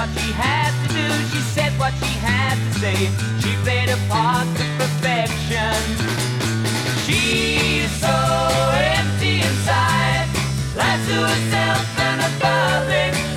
what she had to do, she said what she had to say. She played a part to perfection. She's so empty inside, lies to herself and the public.